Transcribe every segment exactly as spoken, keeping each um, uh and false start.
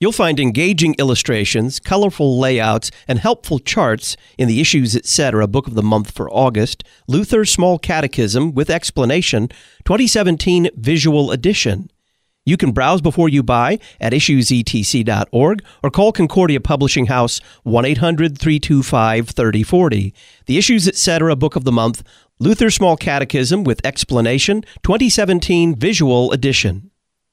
You'll find engaging illustrations, colorful layouts, and helpful charts in the Issues Etc. Book of the Month for August, Luther's Small Catechism with Explanation, twenty seventeen Visual Edition. You can browse before you buy at issues e t c dot org or call Concordia Publishing House one eight hundred, three two five, three oh four oh. The Issues Etc. Book of the Month, Luther's Small Catechism with Explanation, twenty seventeen Visual Edition.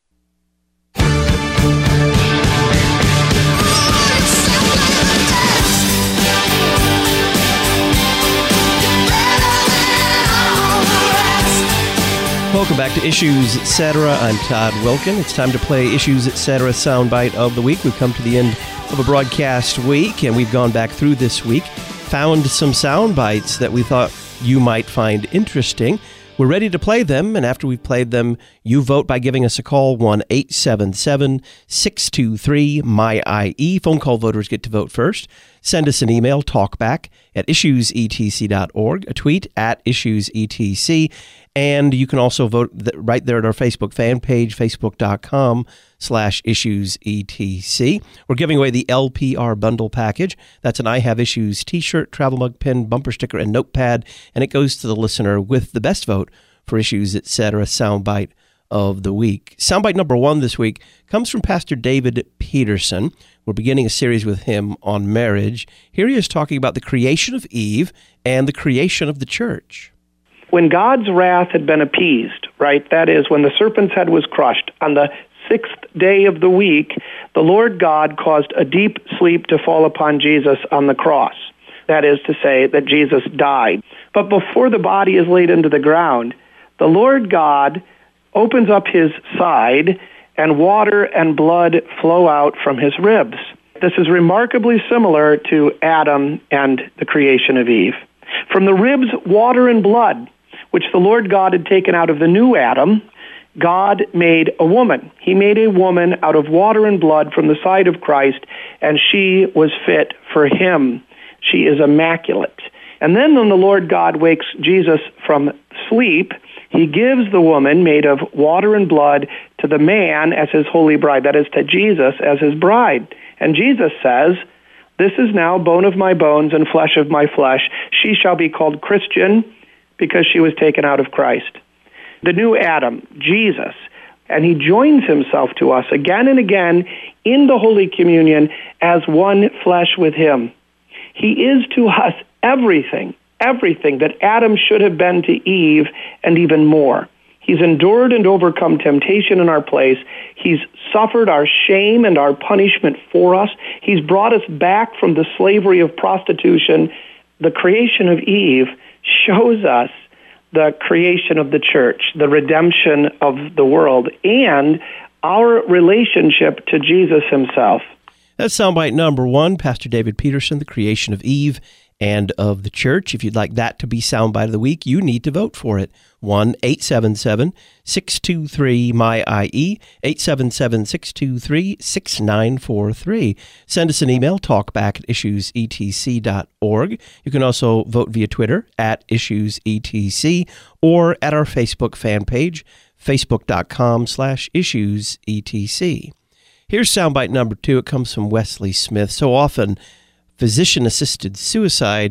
Welcome back to Issues Etc. I'm Todd Wilkin. It's time to play Issues Etc. Soundbite of the Week. We've come to the end of a broadcast week, and we've gone back through this week, found some sound bites that we thought you might find interesting. We're ready to play them, and after we've played them, you vote by giving us a call, one eight seven seven, six two three, M Y I E. Phone call voters get to vote first. Send us an email, talkback at issues e t c dot org, a tweet at issues e t c, and you can also vote right there at our Facebook fan page, facebook.com slash issues etc. We're giving away the L P R bundle package. That's an I Have Issues t-shirt, travel mug, pin, bumper sticker, and notepad, and it goes to the listener with the best vote for Issues Etc. Soundbite of the Week. Soundbite number one this week comes from Pastor David Peterson. We're beginning a series with him on marriage. Here he is talking about the creation of Eve and the creation of the church. When God's wrath had been appeased, right, that is, when the serpent's head was crushed, on the sixth day of the week, the Lord God caused a deep sleep to fall upon Jesus on the cross. That is to say that Jesus died. But before the body is laid into the ground, the Lord God opens up his side, and water and blood flow out from his ribs. This is remarkably similar to Adam and the creation of Eve. From the ribs, water and blood, which the Lord God had taken out of the new Adam, God made a woman. He made a woman out of water and blood from the side of Christ, and she was fit for him. She is immaculate. And then when the Lord God wakes Jesus from sleep, he gives the woman made of water and blood to the man as his holy bride, that is, to Jesus as his bride. And Jesus says, "This is now bone of my bones and flesh of my flesh. She shall be called Christian because she was taken out of Christ." The new Adam, Jesus, and he joins himself to us again and again in the Holy Communion as one flesh with him. He is to us everything, everything that Adam should have been to Eve and even more. He's endured and overcome temptation in our place. He's suffered our shame and our punishment for us. He's brought us back from the slavery of prostitution. The creation of Eve shows us the creation of the church, the redemption of the world, and our relationship to Jesus himself. That's soundbite number one, Pastor David Peterson, the creation of Eve and of the church. If you'd like that to be soundbite of the week, you need to vote for it. one eight seven seven, six two three, M Y I E, eight seven seven, six two three, six nine four three. Send us an email, talkback at issues e t c dot org. You can also vote via Twitter at issues e t c or at our Facebook fan page, facebook.com slash issues etc. Here's soundbite number two. It comes from Wesley Smith. So often, physician-assisted suicide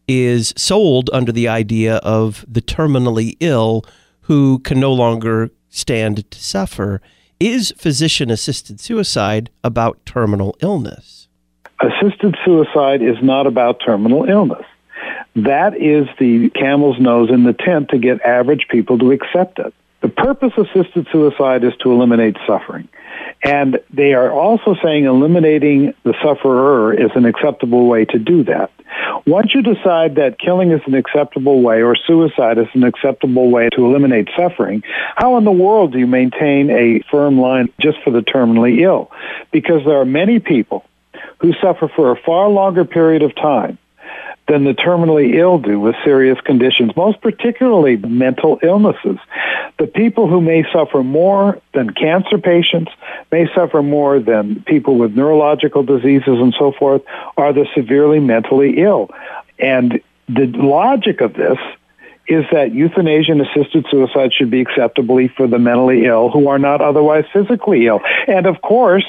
is sold under the idea of the terminally ill who can no longer stand to suffer. Is physician-assisted suicide about terminal illness? Assisted suicide is not about terminal illness. That is the camel's nose in the tent to get average people to accept it. The purpose of assisted suicide is to eliminate suffering. And they are also saying eliminating the sufferer is an acceptable way to do that. Once you decide that killing is an acceptable way or suicide is an acceptable way to eliminate suffering, how in the world do you maintain a firm line just for the terminally ill? Because there are many people who suffer for a far longer period of time than the terminally ill do with serious conditions, most particularly mental illnesses. The people who may suffer more than cancer patients, may suffer more than people with neurological diseases and so forth, are the severely mentally ill. And the logic of this is that euthanasia and assisted suicide should be acceptable for the mentally ill who are not otherwise physically ill. And of course,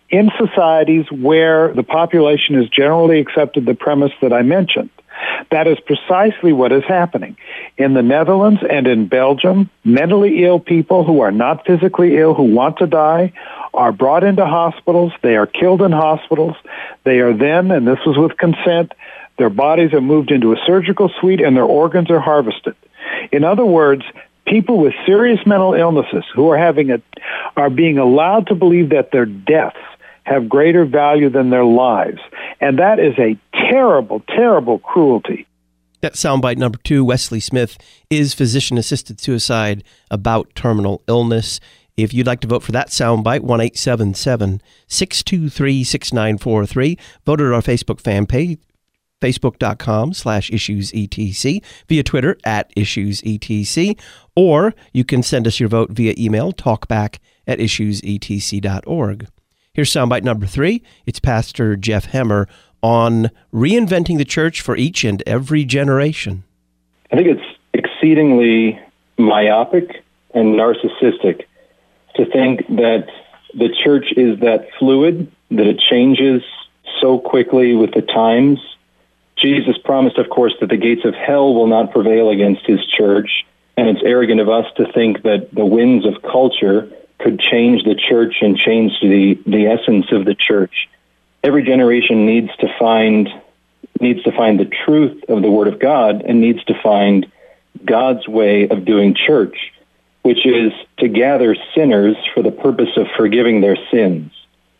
in societies where the population has generally accepted the premise that I mentioned. That is precisely what is happening. In the Netherlands and in Belgium, mentally ill people who are not physically ill, who want to die, are brought into hospitals. They are killed in hospitals. They are then, and this was with consent, their bodies are moved into a surgical suite and their organs are harvested. In other words, people with serious mental illnesses who are having a, are being allowed to believe that their deaths have greater value than their lives. And that is a terrible, terrible cruelty. That's soundbite number two. Wesley Smith, Is Physician-Assisted Suicide About Terminal Illness? If you'd like to vote for that soundbite, one eight seven seven, six two three, six nine four three. Vote at our Facebook fan page, facebook.com slash issuesetc, via Twitter at issuesetc, or you can send us your vote via email, talkback at issuesetc dot org. Here's soundbite number three. It's Pastor Jeff Hemmer on reinventing the church for each and every generation. I think it's exceedingly myopic and narcissistic to think that the church is that fluid, that it changes so quickly with the times. Jesus promised, of course, that the gates of hell will not prevail against his church, and it's arrogant of us to think that the winds of culture could change the church and change the, the essence of the church. Every generation needs to find needs to find the truth of the Word of God and needs to find God's way of doing church, which is to gather sinners for the purpose of forgiving their sins.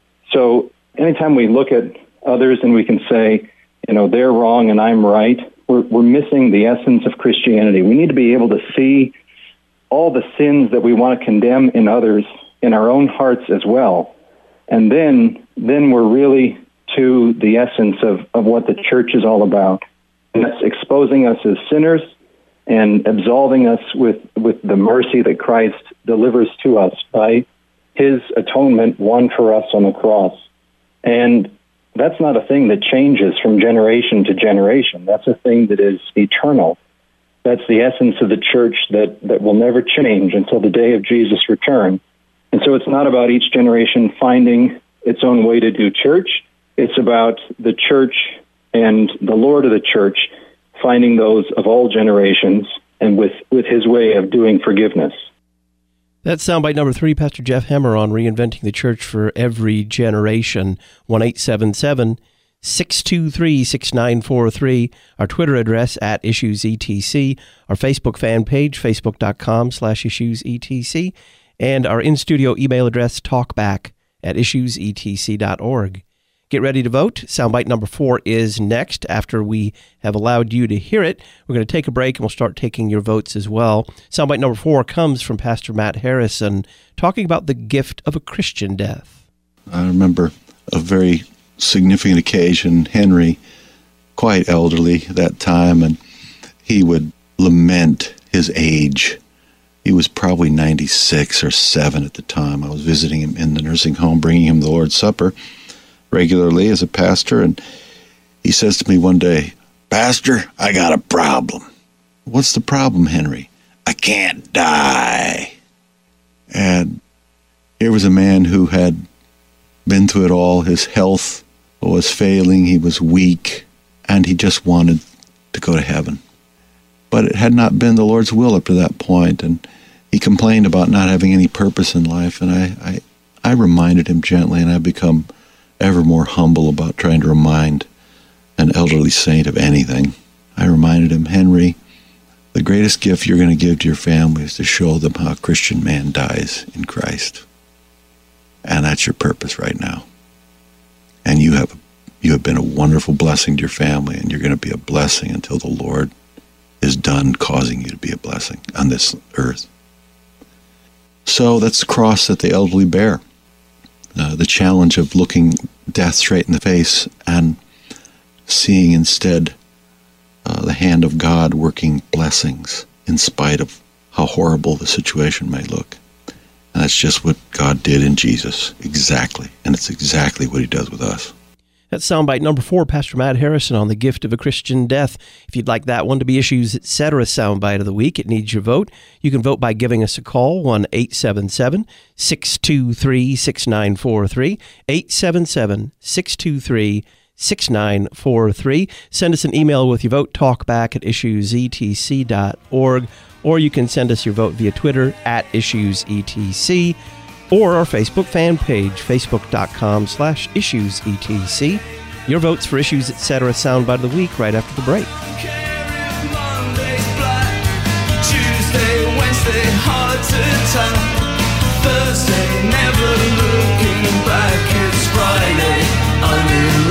So anytime we look at others and we can say, you know, they're wrong and I'm right, we're, we're missing the essence of Christianity. We need to be able to see all the sins that we want to condemn in others in our own hearts as well. And then then we're really to the essence of, of what the church is all about. And that's exposing us as sinners and absolving us with, with the mercy that Christ delivers to us by his atonement won for us on the cross. And that's not a thing that changes from generation to generation. That's a thing that is eternal. That's the essence of the church that, that will never change until the day of Jesus' return. And so it's not about each generation finding its own way to do church. It's about the church and the Lord of the church finding those of all generations and with, with his way of doing forgiveness. That's soundbite number three, Pastor Jeff Hemmer on reinventing the church for every generation. one eight seven seven, six two three, six nine four three. Our Twitter address at issuesetc. Our Facebook fan page, facebook.com slash issuesetc. And our in-studio email address, talkback at issuesetc dot org. Get ready to vote. Soundbite number four is next. After we have allowed you to hear it, we're going to take a break and we'll start taking your votes as well. Soundbite number four comes from Pastor Matt Harrison talking about the gift of a Christian death. I remember a very significant occasion. Henry, quite elderly at that time, and he would lament his age. He was probably ninety-six or seven at the time. I was visiting him in the nursing home, bringing him the Lord's Supper regularly as a pastor, and he says to me one day, "Pastor, I got a problem." "What's the problem, Henry?" "I can't die." And here was a man who had been through it all. His health was failing, he was weak, and he just wanted to go to heaven. But it had not been the Lord's will up to that point, and he complained about not having any purpose in life, and I, I, I reminded him gently, and I've become ever more humble about trying to remind an elderly saint of anything. I reminded him, "Henry, the greatest gift you're going to give to your family is to show them how a Christian man dies in Christ. And that's your purpose right now. And you have you have been a wonderful blessing to your family, and you're going to be a blessing until the Lord is done causing you to be a blessing on this earth." So that's the cross that the elderly bear. Uh, the challenge of looking death straight in the face and seeing instead uh, the hand of God working blessings in spite of how horrible the situation may look. And that's just what God did in Jesus, exactly. And it's exactly what he does with us. That's soundbite number four, Pastor Matt Harrison on the gift of a Christian death. If you'd like that one to be Issues Etc. soundbite of the week, it needs your vote. You can vote by giving us a call, one eight seven seven, six two three, six nine four three, eight seven seven, six two three, six nine four three. Send us an email with your vote, talkback at issues e t c dot org, or you can send us your vote via Twitter at issues e t c. or our Facebook fan page, facebook.com slash issues etc. Your votes for Issues Etc. soundbite of the week right after the break. Tuesday, Wednesday, hard to tell. Thursday, never looking back. It's Friday, I'm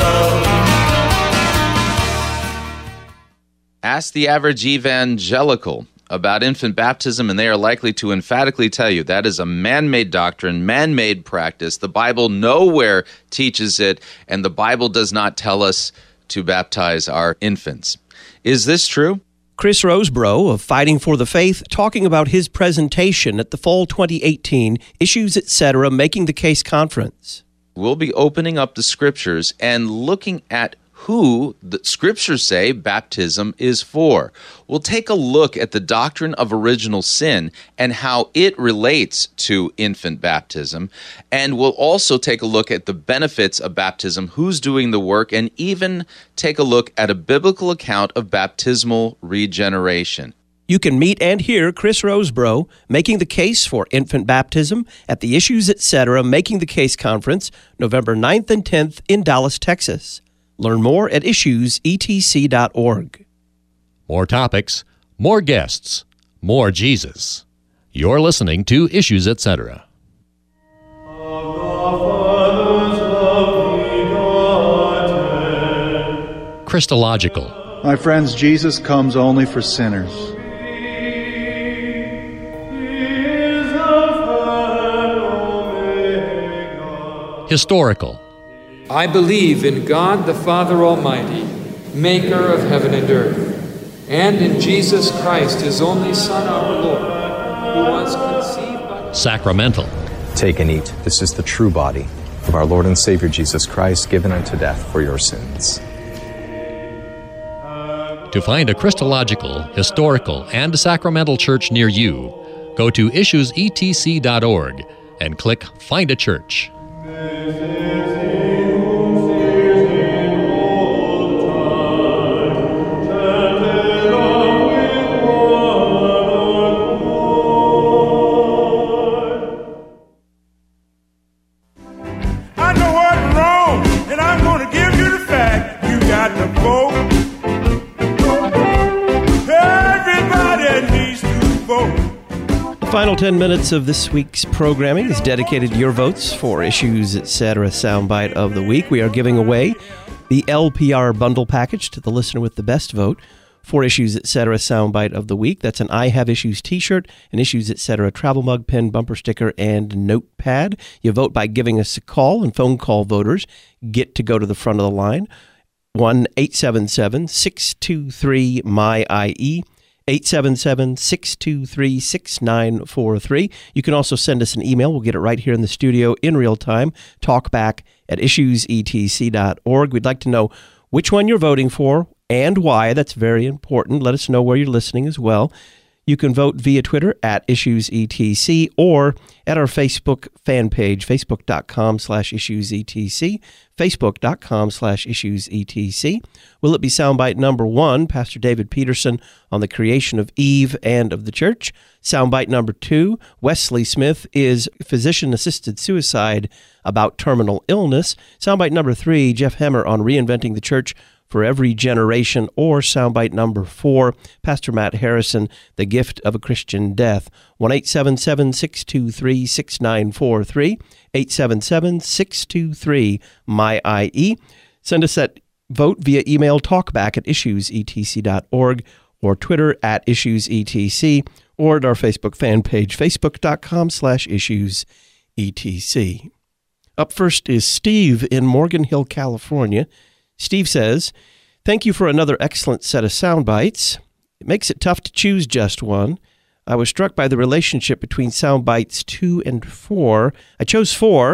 in love. Ask the average evangelical about infant baptism, and they are likely to emphatically tell you that is a man-made doctrine, man-made practice. The Bible nowhere teaches it, and the Bible does not tell us to baptize our infants. Is this true? Chris Rosebrough of Fighting for the Faith talking about his presentation at the Fall twenty eighteen Issues Etc. Making the Case Conference. We'll be opening up the Scriptures and looking at who the Scriptures say baptism is for. We'll take a look at the doctrine of original sin and how it relates to infant baptism, and we'll also take a look at the benefits of baptism, who's doing the work, and even take a look at a biblical account of baptismal regeneration. You can meet and hear Chris Rosebrough making the case for infant baptism at the Issues Etc. Making the Case Conference, November ninth and tenth in Dallas, Texas. Learn more at issues e t c dot org. More topics, more guests, more Jesus. You're listening to Issues Etc. Christological. My friends, Jesus comes only for sinners. Historical. I believe in God the Father Almighty, maker of heaven and earth, and in Jesus Christ, his only Son, our Lord, who was conceived by... Sacramental. Take and eat. This is the true body of our Lord and Savior Jesus Christ, given unto death for your sins. To find a Christological, historical, and sacramental church near you, go to issues e t c dot org and click Find a Church. Final ten minutes of this week's programming is dedicated to your votes for Issues Etc. soundbite of the week. We are giving away the L P R bundle package to the listener with the best vote for Issues Etc. soundbite of the week. That's an I Have Issues t-shirt, an Issues Etc. travel mug, pen, bumper sticker, and notepad. You vote by giving us a call, and phone call voters get to go to the front of the line. one eight seven seven, six two three, M Y I E. eight seven seven, six two three, six nine four three. You can also send us an email. We'll get it right here in the studio in real time. Talkback at issues e t c dot org. We'd like to know which one you're voting for and why. That's very important. Let us know where you're listening as well. You can vote via Twitter at IssuesETC or at our Facebook fan page, facebook.com slash IssuesETC, facebook.com slash IssuesETC. Will it be soundbite number one, Pastor David Peterson on the creation of Eve and of the church? Soundbite number two, Wesley Smith is physician-assisted suicide about terminal illness. Soundbite number three, Jeff Hemmer on reinventing the church for every generation, or soundbite number four, Pastor Matt Harrison, the gift of a Christian death. one eight seven seven, six two three, six nine four three, eight seven seven, six two three, M Y I E. Send us that vote via email, talkback at issues e t c dot org, or Twitter at IssuesETC, or at our Facebook fan page, facebook.com slash IssuesETC. Up first is Steve in Morgan Hill, California. Steve says, thank you for another excellent set of sound bites. It makes it tough to choose just one. I was struck by the relationship between sound bites two and four. I chose four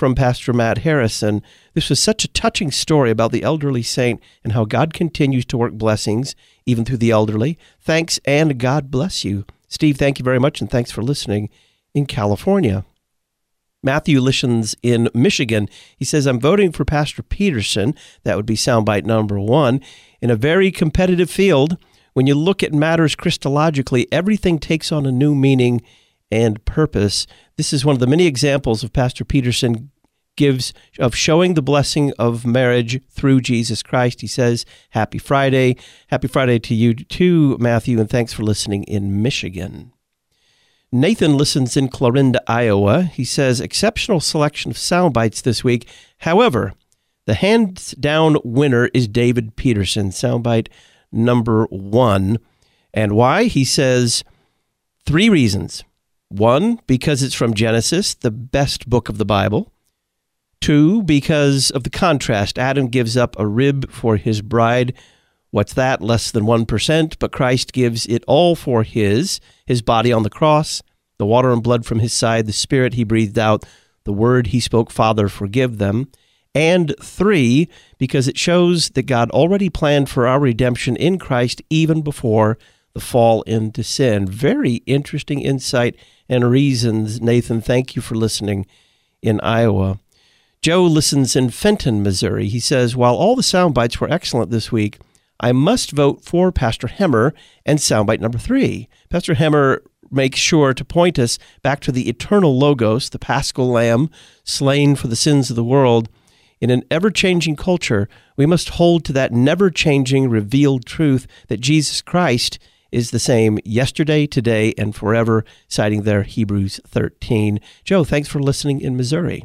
from Pastor Matt Harrison. This was such a touching story about the elderly saint and how God continues to work blessings even through the elderly. Thanks, and God bless you. Steve, thank you very much, and thanks for listening in California. Matthew listens in Michigan. He says, I'm voting for Pastor Peterson. That would be soundbite number one. In a very competitive field, when you look at matters Christologically, everything takes on a new meaning and purpose. This is one of the many examples of Pastor Peterson gives of showing the blessing of marriage through Jesus Christ. He says, Happy Friday. Happy Friday to you too, Matthew, and thanks for listening in Michigan. Nathan listens in Clarinda, Iowa. He says, exceptional selection of sound bites this week. However, the hands-down winner is David Peterson, soundbite number one. And why? He says, three reasons. One, because it's from Genesis, the best book of the Bible. Two, because of the contrast. Adam gives up a rib for his bride. What's that? Less than one percent, but Christ gives it all for his, his body on the cross, the water and blood from his side, the spirit he breathed out, the word he spoke, Father, forgive them. And three, because it shows that God already planned for our redemption in Christ even before the fall into sin. Very interesting insight and reasons. Nathan, thank you for listening in Iowa. Joe listens in Fenton, Missouri. He says, while all the sound bites were excellent this week, I must vote for Pastor Hemmer and soundbite number three. Pastor Hemmer makes sure to point us back to the eternal Logos, the Paschal Lamb, slain for the sins of the world. In an ever-changing culture, we must hold to that never-changing revealed truth that Jesus Christ is the same yesterday, today, and forever, citing there Hebrews thirteen. Joe, thanks for listening in Missouri.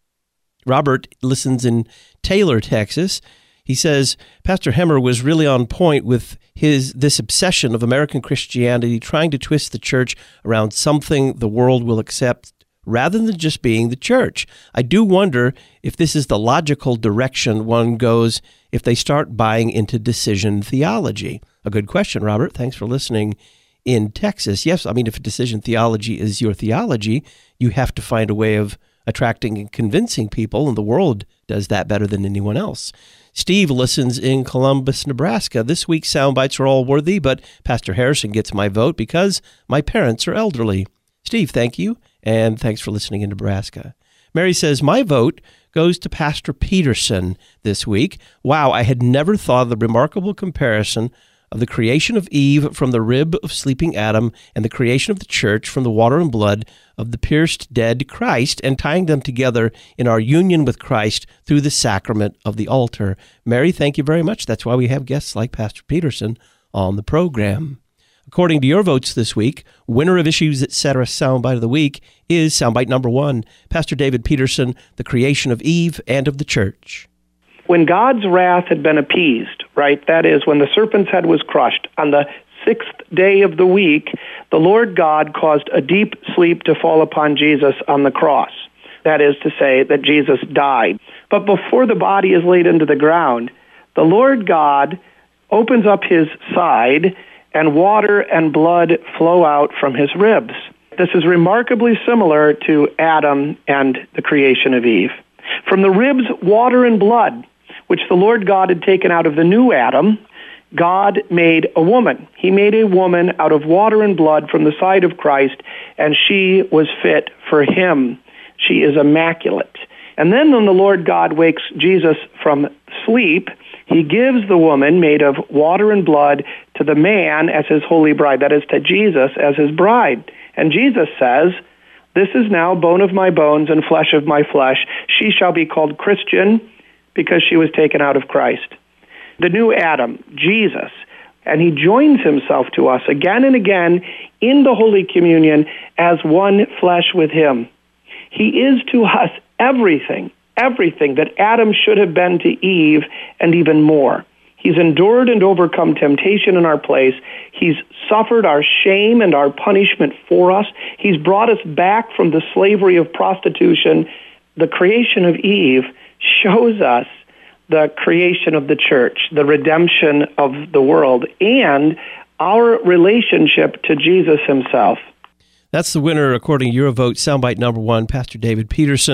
Robert listens in Taylor, Texas. He says, Pastor Hemmer was really on point with his this obsession of American Christianity, trying to twist the church around something the world will accept rather than just being the church. I do wonder if this is the logical direction one goes if they start buying into decision theology. A good question, Robert. Thanks for listening in Texas. Yes, I mean, if decision theology is your theology, you have to find a way of attracting and convincing people, and the world does that better than anyone else. Steve listens in Columbus, Nebraska. This week's sound bites are all worthy, but Pastor Harrison gets my vote because my parents are elderly. Steve, thank you, and thanks for listening in Nebraska. Mary says, my vote goes to Pastor Peterson this week. Wow, I had never thought of the remarkable comparison of the creation of Eve from the rib of sleeping Adam and the creation of the church from the water and blood of the pierced dead Christ, and tying them together in our union with Christ through the sacrament of the altar. Mary, thank you very much. That's why we have guests like Pastor Peterson on the program. According to your votes this week, winner of Issues Etc. Soundbite of the Week is soundbite number one, Pastor David Peterson, The Creation of Eve and of the Church. When God's wrath had been appeased, right, that is, when the serpent's head was crushed, on the sixth day of the week, the Lord God caused a deep sleep to fall upon Jesus on the cross. That is to say, that Jesus died. But before the body is laid into the ground, the Lord God opens up his side, and water and blood flow out from his ribs. This is remarkably similar to Adam and the creation of Eve. From the ribs, water and blood, which the Lord God had taken out of the new Adam, God made a woman. He made a woman out of water and blood from the side of Christ, and she was fit for him. She is immaculate. And then when the Lord God wakes Jesus from sleep, he gives the woman made of water and blood to the man as his holy bride, that is, to Jesus as his bride. And Jesus says, this is now bone of my bones and flesh of my flesh. She shall be called Christian because she was taken out of Christ. The new Adam, Jesus, and he joins himself to us again and again in the Holy Communion as one flesh with him. He is to us everything, everything that Adam should have been to Eve and even more. He's endured and overcome temptation in our place. He's suffered our shame and our punishment for us. He's brought us back from the slavery of prostitution. The creation of Eve shows us the creation of the church, the redemption of the world, and our relationship to Jesus himself. That's the winner, according to your vote, soundbite number one, Pastor David Peterson, The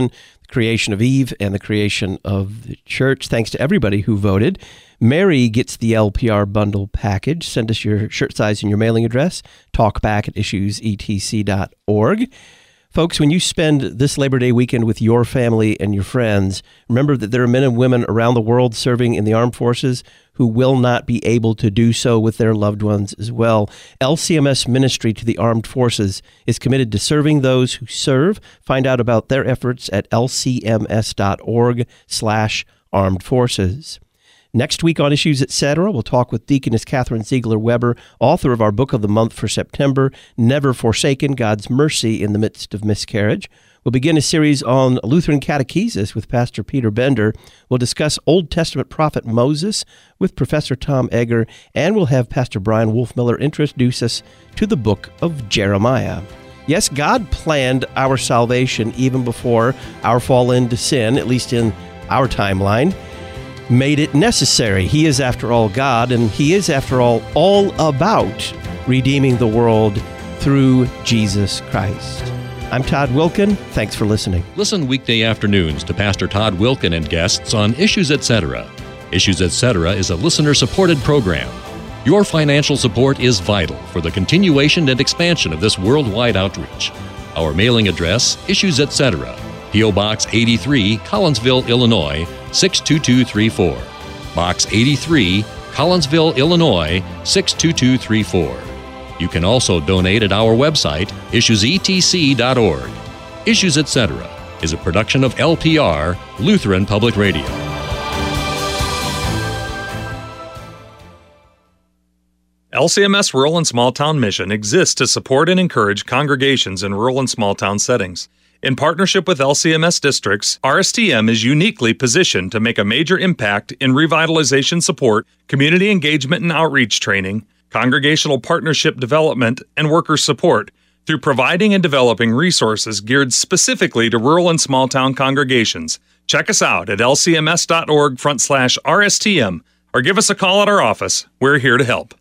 creation of Eve and the creation of the church. Thanks to everybody who voted. Mary gets the L P R bundle package. Send us your shirt size and your mailing address. Talkback at issues e t c dot org. Folks, when you spend this Labor Day weekend with your family and your friends, remember that there are men and women around the world serving in the armed forces who will not be able to do so with their loved ones as well. L C M S Ministry to the Armed Forces is committed to serving those who serve. Find out about their efforts at l c m s dot org slash armed forces. Next week on Issues Etc., we'll talk with Deaconess Catherine Ziegler Weber, author of our book of the month for September, Never Forsaken, God's Mercy in the Midst of Miscarriage. We'll begin a series on Lutheran catechesis with Pastor Peter Bender. We'll discuss Old Testament prophet Moses with Professor Tom Egger, and we'll have Pastor Brian Wolfmiller introduce us to the book of Jeremiah. Yes, God planned our salvation even before our fall into sin, at least in our timeline. Made it necessary. He is, after all, God, and He is, after all, all about redeeming the world through Jesus Christ. I'm Todd Wilken. Thanks for listening. Listen weekday afternoons to Pastor Todd Wilken and guests on Issues Etc. Issues Etc. is a listener-supported program. Your financial support is vital for the continuation and expansion of this worldwide outreach. Our mailing address, Issues Etc., P O. Box eighty-three, Collinsville, Illinois, six two two three four. Box eighty-three, Collinsville, Illinois, six two two three four. You can also donate at our website, issues e t c dot org. Issues Etc. is a production of L P R, Lutheran Public Radio. L C M S Rural and Small Town Mission exists to support and encourage congregations in rural and small town settings. In partnership with L C M S districts, R S T M is uniquely positioned to make a major impact in revitalization support, community engagement and outreach training, congregational partnership development, and worker support through providing and developing resources geared specifically to rural and small town congregations. Check us out at l c m s dot org front slash R S T M or give us a call at our office. We're here to help.